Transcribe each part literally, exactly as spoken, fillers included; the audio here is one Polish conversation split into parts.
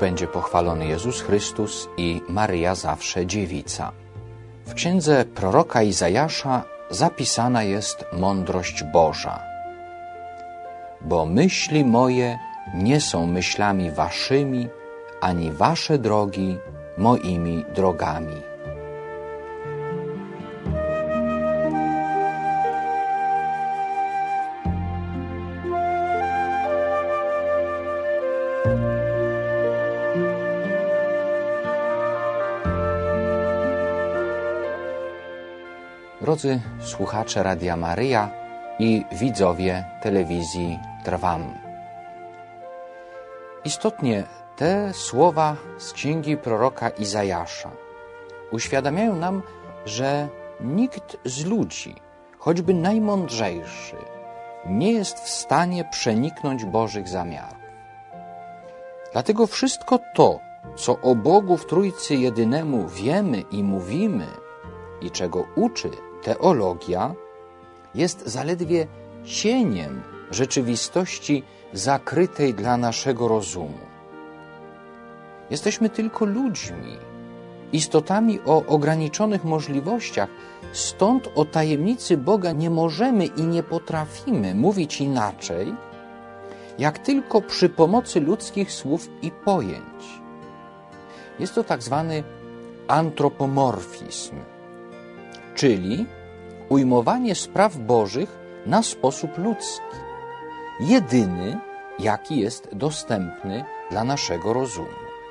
będzie pochwalony Jezus Chrystus i Maryja zawsze dziewica. W księdze proroka Izajasza zapisana jest mądrość Boża. Bo myśli moje nie są myślami waszymi, ani wasze drogi moimi drogami. Drodzy słuchacze Radia Maryja i widzowie telewizji Trwam. Istotnie te słowa z księgi proroka Izajasza uświadamiają nam, że nikt z ludzi, choćby najmądrzejszy, nie jest w stanie przeniknąć Bożych zamiarów. Dlatego wszystko to, co o Bogu w Trójcy Jedynemu wiemy i mówimy i czego uczy teologia, jest zaledwie cieniem rzeczywistości zakrytej dla naszego rozumu. Jesteśmy tylko ludźmi, istotami o ograniczonych możliwościach, stąd o tajemnicy Boga nie możemy i nie potrafimy mówić inaczej, jak tylko przy pomocy ludzkich słów i pojęć. Jest to tak zwany antropomorfizm, czyli ujmowanie spraw Bożych na sposób ludzki, jedyny, jaki jest dostępny dla naszego rozumu.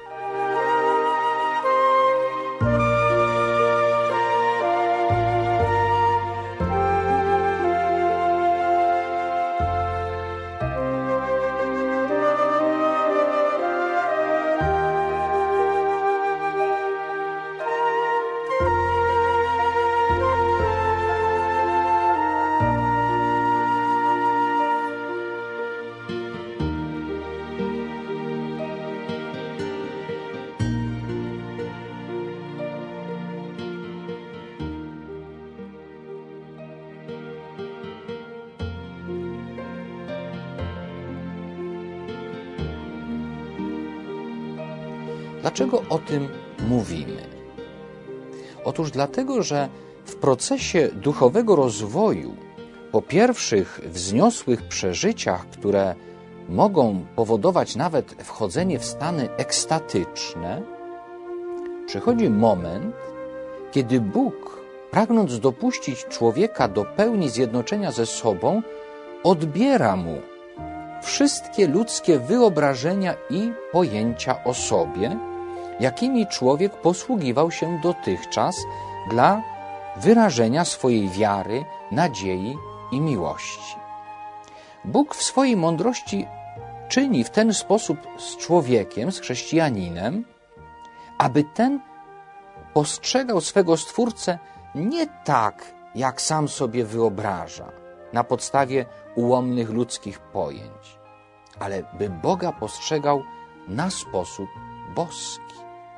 Dlaczego o tym mówimy? Otóż dlatego, że w procesie duchowego rozwoju, po pierwszych wzniosłych przeżyciach, które mogą powodować nawet wchodzenie w stany ekstatyczne, przychodzi moment, kiedy Bóg, pragnąc dopuścić człowieka do pełni zjednoczenia ze sobą, odbiera mu wszystkie ludzkie wyobrażenia i pojęcia o sobie, jakimi człowiek posługiwał się dotychczas dla wyrażenia swojej wiary, nadziei i miłości. Bóg w swojej mądrości czyni w ten sposób z człowiekiem, z chrześcijaninem, aby ten postrzegał swego Stwórcę nie tak, jak sam sobie wyobraża, na podstawie ułomnych ludzkich pojęć, ale by Boga postrzegał na sposób boski.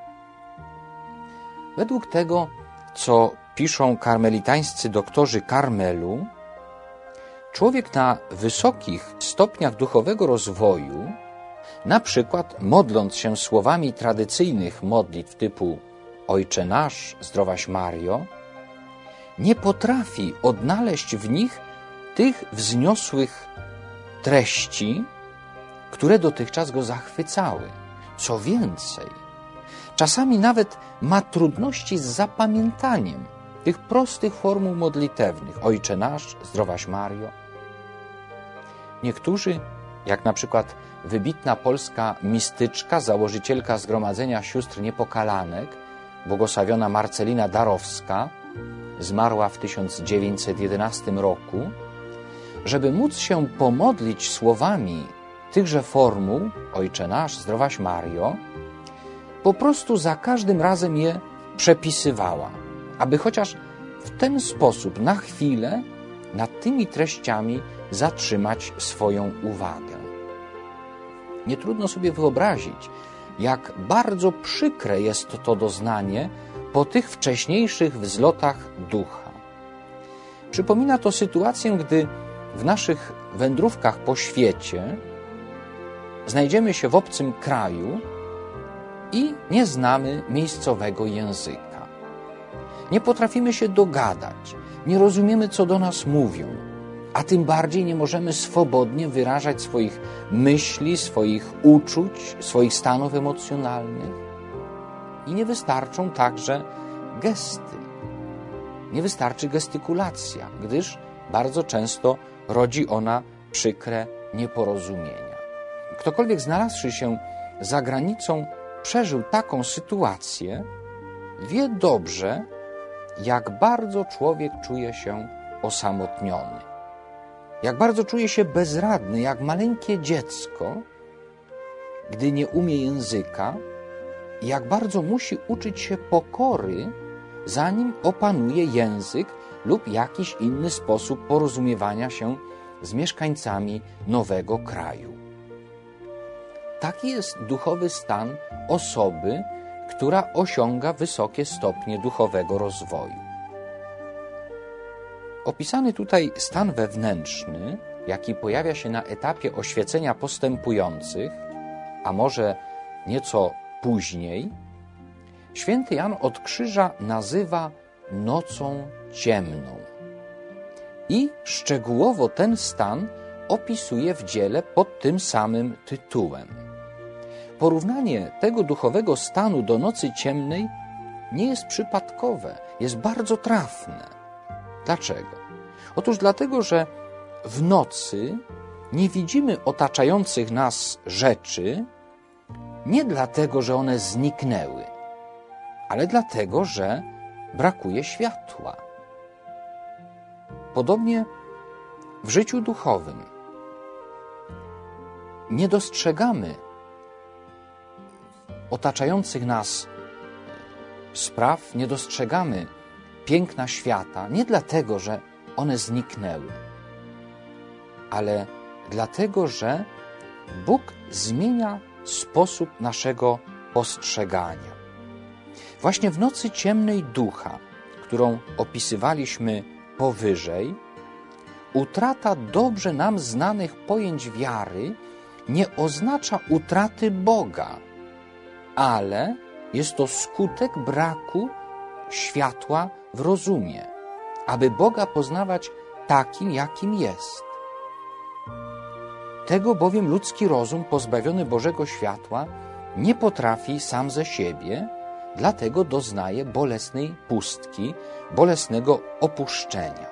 Według tego, co piszą karmelitańscy doktorzy Karmelu, człowiek na wysokich stopniach duchowego rozwoju, na przykład modląc się słowami tradycyjnych modlitw typu Ojcze nasz, zdrowaś Mario, nie potrafi odnaleźć w nich tych wzniosłych treści, które dotychczas go zachwycały. Co więcej, czasami nawet ma trudności z zapamiętaniem tych prostych formuł modlitewnych. Ojcze nasz, zdrowaś Mario. Niektórzy, jak na przykład wybitna polska mistyczka, założycielka Zgromadzenia Sióstr Niepokalanek, błogosławiona Marcelina Darowska, zmarła w tysiąc dziewięćset jedenastym roku, żeby móc się pomodlić słowami tychże formuł, Ojcze nasz, zdrowaś Mario, po prostu za każdym razem je przepisywała, aby chociaż w ten sposób na chwilę nad tymi treściami zatrzymać swoją uwagę. Nie trudno sobie wyobrazić, jak bardzo przykre jest to doznanie po tych wcześniejszych wzlotach ducha. Przypomina to sytuację, gdy w naszych wędrówkach po świecie znajdziemy się w obcym kraju i nie znamy miejscowego języka. Nie potrafimy się dogadać, nie rozumiemy, co do nas mówią, a tym bardziej nie możemy swobodnie wyrażać swoich myśli, swoich uczuć, swoich stanów emocjonalnych. I nie wystarczą także gesty. Nie wystarczy gestykulacja, gdyż bardzo często rodzi ona przykre nieporozumienia. Ktokolwiek znalazłszy się za granicą, przeżył taką sytuację, wie dobrze, jak bardzo człowiek czuje się osamotniony. Jak bardzo czuje się bezradny, jak maleńkie dziecko, gdy nie umie języka, i jak bardzo musi uczyć się pokory, zanim opanuje język lub jakiś inny sposób porozumiewania się z mieszkańcami nowego kraju. Taki jest duchowy stan osoby, która osiąga wysokie stopnie duchowego rozwoju. Opisany tutaj stan wewnętrzny, jaki pojawia się na etapie oświecenia postępujących, a może nieco później, święty Jan od Krzyża nazywa nocą ciemną. I szczegółowo ten stan opisuje w dziele pod tym samym tytułem. Porównanie tego duchowego stanu do nocy ciemnej nie jest przypadkowe, jest bardzo trafne. Dlaczego? Otóż dlatego, że w nocy nie widzimy otaczających nas rzeczy nie dlatego, że one zniknęły, ale dlatego, że brakuje światła. Podobnie w życiu duchowym nie dostrzegamy otaczających nas spraw, nie dostrzegamy piękna świata nie dlatego, że one zniknęły, ale dlatego, że Bóg zmienia sposób naszego postrzegania. Właśnie w nocy ciemnej ducha, którą opisywaliśmy powyżej, utrata dobrze nam znanych pojęć wiary nie oznacza utraty Boga, ale jest to skutek braku światła w rozumie, aby Boga poznawać takim, jakim jest. Tego bowiem ludzki rozum pozbawiony Bożego światła nie potrafi sam ze siebie, dlatego doznaje bolesnej pustki, bolesnego opuszczenia.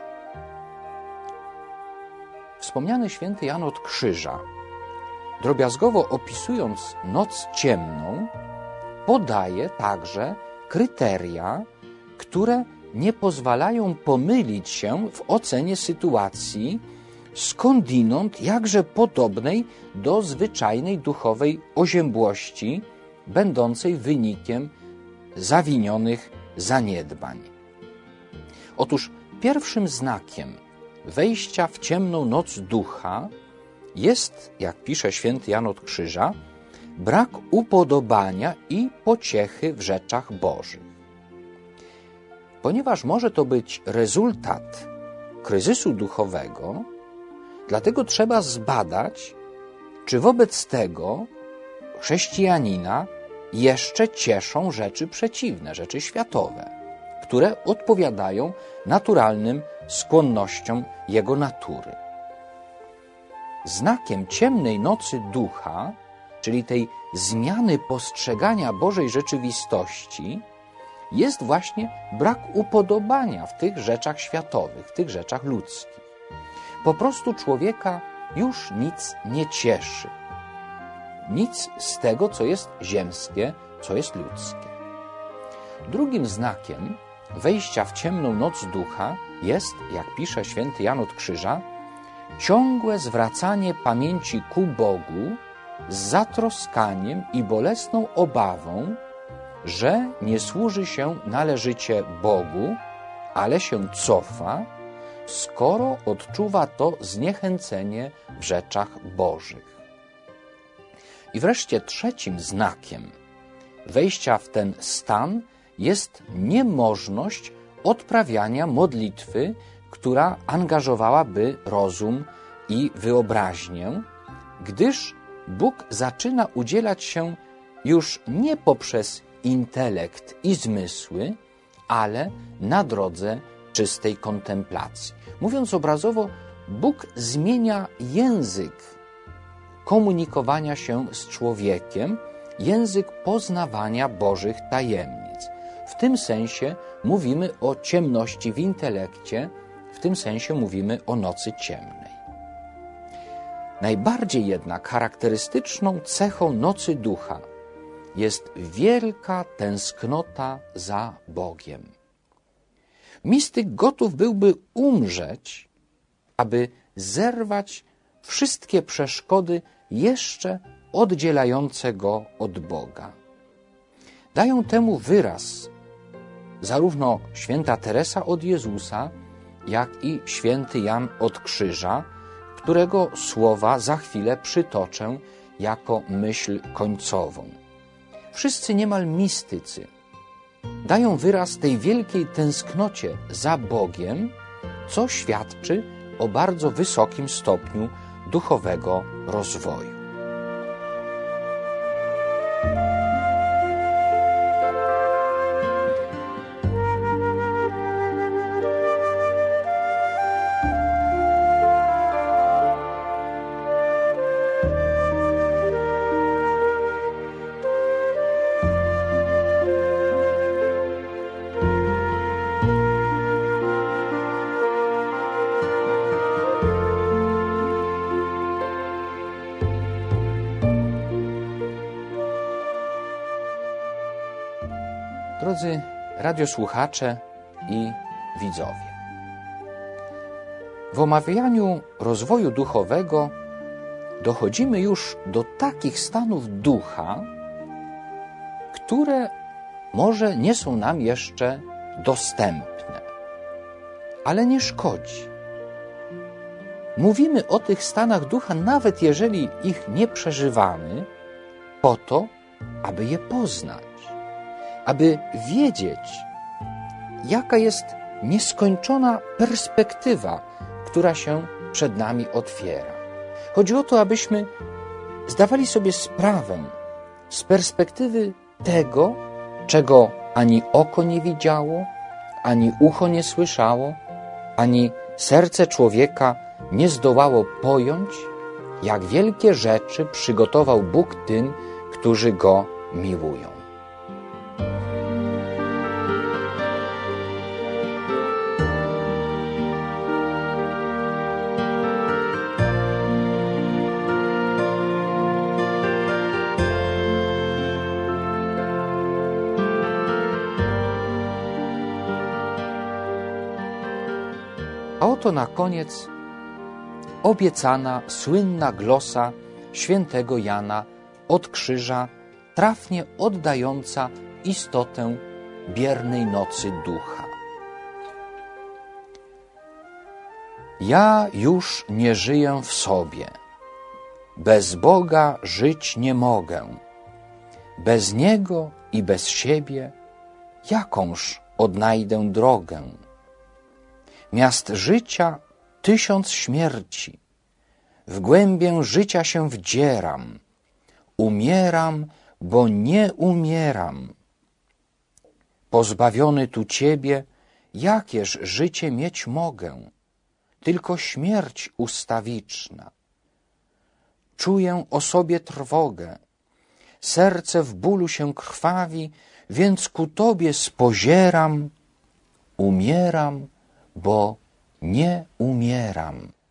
Wspomniany święty Jan od Krzyża, drobiazgowo opisując noc ciemną, podaje także kryteria, które nie pozwalają pomylić się w ocenie sytuacji skądinąd jakże podobnej do zwyczajnej duchowej oziębłości, będącej wynikiem zawinionych zaniedbań. Otóż pierwszym znakiem wejścia w ciemną noc ducha jest, jak pisze święty Jan od Krzyża, brak upodobania i pociechy w rzeczach Bożych. Ponieważ może to być rezultat kryzysu duchowego, dlatego trzeba zbadać, czy wobec tego chrześcijanina jeszcze cieszą rzeczy przeciwne, rzeczy światowe, które odpowiadają naturalnym skłonnościom jego natury. Znakiem ciemnej nocy ducha, czyli tej zmiany postrzegania Bożej rzeczywistości, jest właśnie brak upodobania w tych rzeczach światowych, w tych rzeczach ludzkich. Po prostu człowieka już nic nie cieszy. Nic z tego, co jest ziemskie, co jest ludzkie. Drugim znakiem wejścia w ciemną noc ducha jest, jak pisze święty Jan od Krzyża, ciągłe zwracanie pamięci ku Bogu z zatroskaniem i bolesną obawą, że nie służy się należycie Bogu, ale się cofa, skoro odczuwa to zniechęcenie w rzeczach Bożych. I wreszcie trzecim znakiem wejścia w ten stan jest niemożność odprawiania modlitwy, która angażowałaby rozum i wyobraźnię, gdyż Bóg zaczyna udzielać się już nie poprzez intelekt i zmysły, ale na drodze czystej kontemplacji. Mówiąc obrazowo, Bóg zmienia język komunikowania się z człowiekiem, język poznawania Bożych tajemnic. W tym sensie mówimy o ciemności w intelekcie, w tym sensie mówimy o nocy ciemnej. Najbardziej jednak charakterystyczną cechą nocy ducha jest wielka tęsknota za Bogiem. Mistyk gotów byłby umrzeć, aby zerwać wszystkie przeszkody jeszcze oddzielające go od Boga. Dają temu wyraz zarówno święta Teresa od Jezusa, jak i święty Jan od Krzyża, którego słowa za chwilę przytoczę jako myśl końcową. Wszyscy niemal mistycy dają wyraz tej wielkiej tęsknocie za Bogiem, co świadczy o bardzo wysokim stopniu duchowego rozwoju. Drodzy radiosłuchacze i widzowie, w omawianiu rozwoju duchowego dochodzimy już do takich stanów ducha, które może nie są nam jeszcze dostępne, ale nie szkodzi. Mówimy o tych stanach ducha, nawet jeżeli ich nie przeżywamy, po to, aby je poznać, aby wiedzieć, jaka jest nieskończona perspektywa, która się przed nami otwiera. Chodzi o to, abyśmy zdawali sobie sprawę z perspektywy tego, czego ani oko nie widziało, ani ucho nie słyszało, ani serce człowieka nie zdołało pojąć, jak wielkie rzeczy przygotował Bóg tym, którzy Go miłują. A oto na koniec obiecana, słynna glosa świętego Jana od Krzyża, trafnie oddająca istotę biernej nocy ducha. Ja już nie żyję w sobie, bez Boga żyć nie mogę, bez Niego i bez siebie jakąż odnajdę drogę? Miast życia tysiąc śmierci, w głębię życia się wdzieram, umieram, bo nie umieram. Pozbawiony tu Ciebie, jakież życie mieć mogę? Tylko śmierć ustawiczna. Czuję o sobie trwogę, serce w bólu się krwawi, więc ku Tobie spozieram, umieram, bo nie umieram.